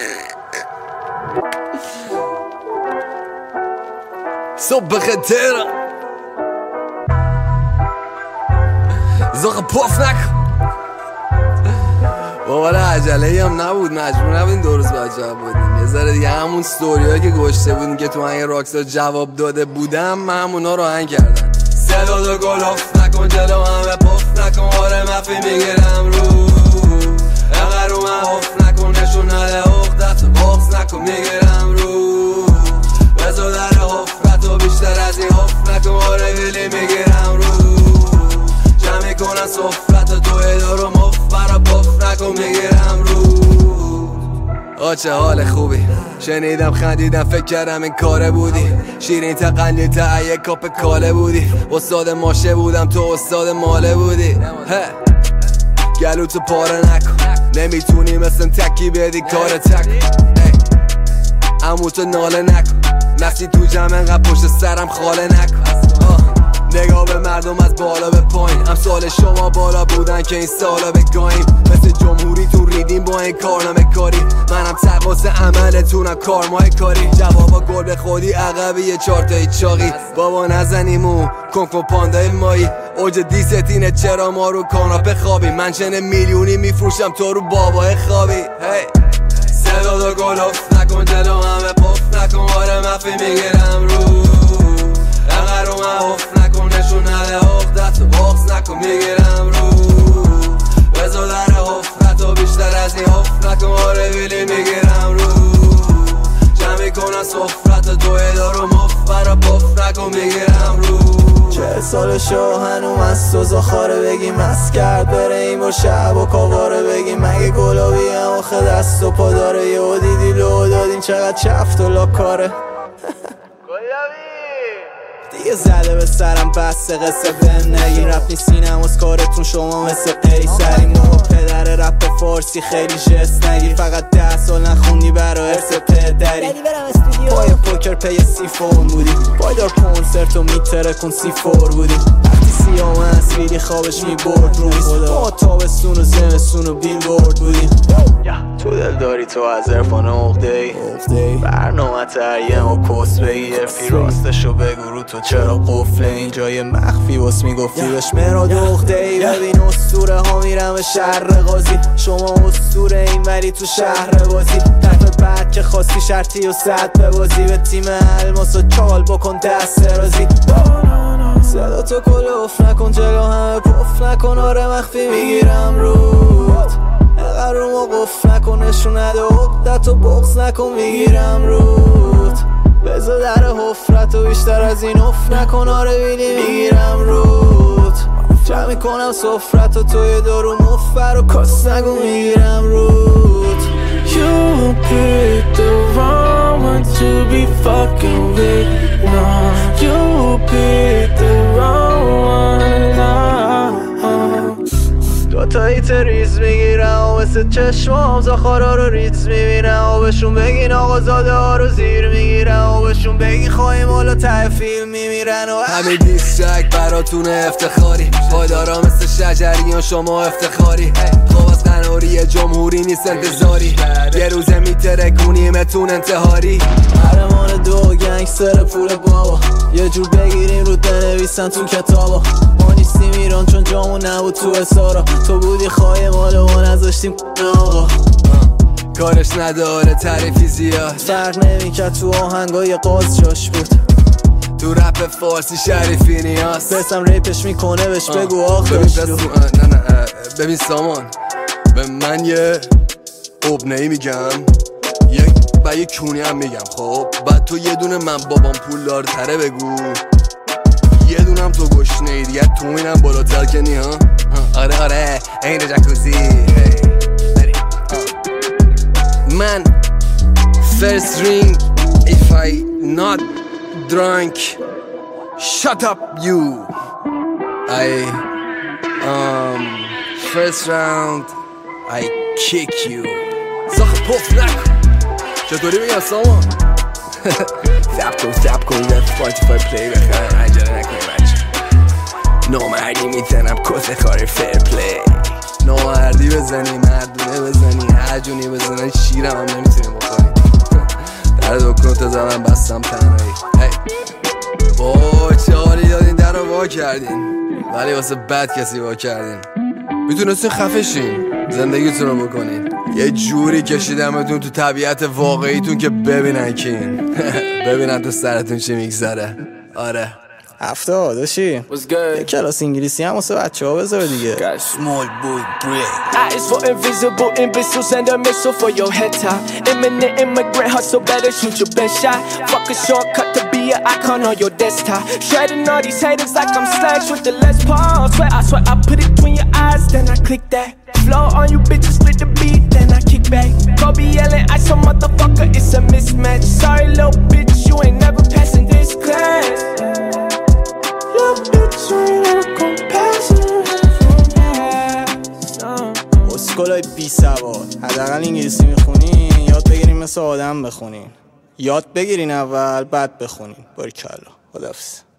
صبح خطر زخ پاف نکن بابا عجله هم نبود، مجبور نبودین دو روز بعد جواب بودین. یه ذره دیگه همون ستوریایی که گوشته بودین که تو آهنگ راکستار جواب داده بودم من همونا رو آهنگ کردم. صدا دو گل اف نکن جلو همه پاف نکن، آره مفی میگیرم رو اگر رو من اف نکن، نشون نده عقدت بغض نکن میگیرم رو بزا در حفرت و بیشتر از این اف نکن، آره ویلی میگیرم رو جمعی کنن صفرت و توی دارو مف برا پاف نکن میگیرم رو. چه حال خوبی شنیدم خندیدم فکر کردم این کاره بودی، شیرین تا قندیل تا یک کاپ کاله بودی، استاد ماشه بودم تو استاد ماله بودی. گلو تو پاره نکن نمیتونی مثل تکی بدی کار تک، امو تو ناله نکن نفسی تو جمع انقدر پشت سرم خاله نکن. نگاه به مردم از بالا به پایین، امثال شما بالا بودن که این سالا بگاهیم، مثل جمهوری تو ریدیم با این کارنامه کاری، منم تقاس عملتونم کارمای کاری، جوابا گل به خودی عقبی یه چارتایی چاقی، بابا نزنیمو کنکو پاندای مایی، اوج دیستینه چرا ما رو کاناپه خوابی، من چنه میلیونی میفروشم تو رو بابای خوابی. صدا دو گل اف نکن جلو همه پاف نکن، آره مفی میگیرم رو اگر رو من اف نکن، نشون نده عقدت و بغض نکن میگیرم رو بزا در حفرت و بیشتر از این اف نکن، آره ویلی میگیرم رو جمعی کنن صفرت و توی دارو مف برا پاف نکن میگیرم رو. 40 سال شو هنوم از تو زخاره بگیم از کرد بره این با شب و کاواره بگیم مگه گلابی هم آخه دست و پا داره، یه دیدی لو دادین چقدر چفت و لاکاره دیگه زده به سرم بسته قصه بهم نگین، رفت سینم از کارتون شما مثل قیصرین و پدر رپ فارسی خیلی جست نگیر، فقط 10 سال نخوندی برا ارث پدری، پای پوکر پی C4 بودی، پایدار کنسرت و میتره کن C4 بودی، وقتی سیام از ویلی خوابش میبرد روز ما تابستون و زمستون و بیلبورد بودیم، تو دل داری تو از عرفان عقده‌ای برنامه تریم و کس بگیر فی راستشو بگو رو تو چرا قفله اینجا یه مخفی باس میگفتی بهش مراد عقده‌ای، ببین اسطوره ها میرم به شهر قاضی، شما اسطوره این ولی تو شهر بازی، طرف بعد که خواستی شرطی و صد ببازی به تیم الماس و چال بکن دست رازی، صدا تو کلوف نکن جلو همه پف نکن، آره مخفی میگیرم رود اگر رو ما قف نکن، نشون نده عقدت و بغض نکن میگیرم رود بزا در حفرت و بیشتر از این اف نکن، آره ویلی میگیرم رود جمعی کنم صفرت و توی دارو مفر و کاس نگو میگیرم رود. You picked the wrong one to be fucking with, no. You picked the wrong one, دوتایی ریز میگیرم و مثل چشمام زخارا رو ریز میبینم و بهشون بگین آقا زاده ها رو زیر میگیرم و بهشون بگین خواهیم حالا ته فیلم میمیرن و همه دیسترک براتون افتخاری، پایدارا مثل شجریان شما افتخاری، خواب از قناری جمهوری نیست انتظاری، یه روزه میترکونیمتون انتحاری، قهرمان دو گنگستر پول بابا، یه جور بگیریم رو بنویسن تو کتابا، ما نیستیم ایران چون جامون نبود تو اسارا، تو بودی خواهی مالو ما نذاشتیم آقا، کارش نداره تعریفی زیاد، فرق نمیکرد تو آهنگای قاز جاش بود، تو رپ فارسی شریفی نیاز، بسم ریپش میکنه بهش بگو آخرش رو. نه ببین سامان به من یه ابنه‌ای میگم یه کونی هم میگم، خب بعد تو یه دونه من بابام پول دارتره بگو، یه دونم تو گشنه‌ای دیگه تو اینم بالاتر کنی ها، آره این جکوزی من first ring if I not drunk shut up you I first round I kick you زخ پف نکن چطوری بگم سامان زب کن لفت 45 پلی بخرم عجله نکنی بچه نامردی میتنم کس خاره فیر پلی، نامردی بزنی مردونه بزنی جونی بزنن شیرم هم نمیتونیم بخوریم. در دکون تا زدم بستم تنهایی. وای چه حالی دادین در رو وا کردین، ولی واسه بد کسی وا کردین. میتونستین خفه شین، زندگیتون رو بکنین. یه جوری کشیدمتون تو طبیعت واقعیتون که ببینن کین. ببینن تو سرتون چی میگذره. آره 70 داشتی یه کلاس انگلیسی هم واسه بچه ها بذار دیگه. Small boy break. I is for invisible imbeciles and a missile for your head top. Imminent immigrant hustle, better shoot your best shot. Fuck a shortcut to be an icon on your desktop. Shredding all these haters like I'm Slash with the Les Paul. Swear I put it between your eyes, then I click that. Flow on you bitches, split the beat, then I kick back. Kobe yelling, I some motherfucker, it's a mismatch. Sorry little bitch, you ain't never passing this class. اسکولای بی سواد، حداقل انگلیسی میخونین یاد بگیرین مثل آدم بخونین. یاد بگیرین اول بعد بخونین. باریکلا. خداحافظ.